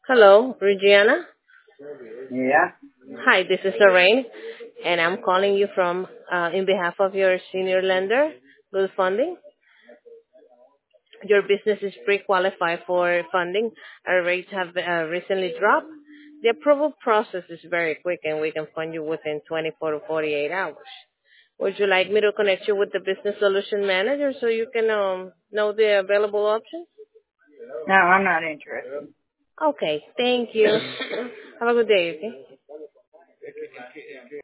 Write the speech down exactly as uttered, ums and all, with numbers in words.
Hello, Regina. Yeah. Hi, this is Lorraine, and I'm calling you from uh, in behalf of your senior lender, Good Funding. Your business is pre-qualified for funding. Our rates have uh, recently dropped. The approval process is very quick, and we can fund you within twenty-four to forty-eight hours. Would you like me to connect you with the business solution manager so you can um, know the available options? No, I'm not interested. Okay, thank you. Have a good day, okay?